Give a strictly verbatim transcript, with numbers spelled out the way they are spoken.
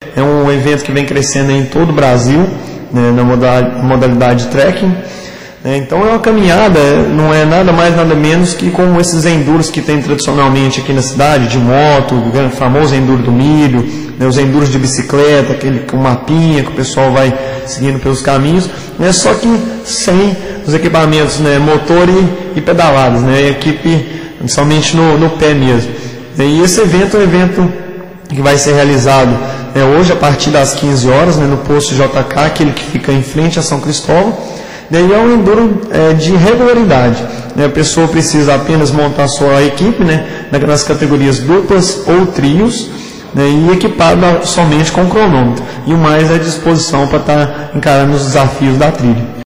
é um evento que vem crescendo em todo o Brasil, né, na modalidade trekking. Então é uma caminhada, não é nada mais nada menos que como esses enduros que tem tradicionalmente aqui na cidade, de moto, o famoso enduro do milho, né, os enduros de bicicleta, aquele com mapinha que o pessoal vai seguindo pelos caminhos, né, só que sem os equipamentos, né, motor e, e pedaladas, né, equipe somente no, no pé mesmo. E esse evento é um evento que vai ser realizado, né, hoje a partir das quinze horas, né, no posto J K, aquele que fica em frente a São Cristóvão. Daí é um enduro é, de regularidade, né? A pessoa precisa apenas montar sua equipe, né, nas categorias duplas ou trios, né, e equipada somente com cronômetro, e o mais à disposição para estar encarando os desafios da trilha.